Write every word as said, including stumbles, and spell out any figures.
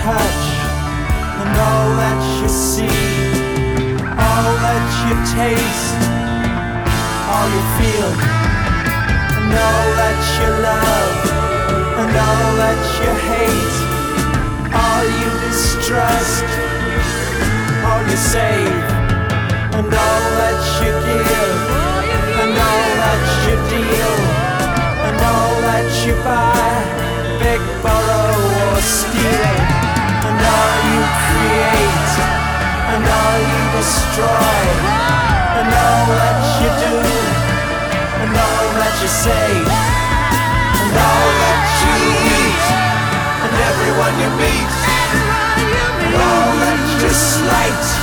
touch, and all that you see, all that you taste, all you feel, and all that you love, and all that you hate, all you distrust, all you save, and all that you give, and all that you deal, and all that you buy, beg, borrow or steal, and all you create, and all you destroy, and all that you do, and all that you say, and all that you eat, and everyone you meet, and all that you slight,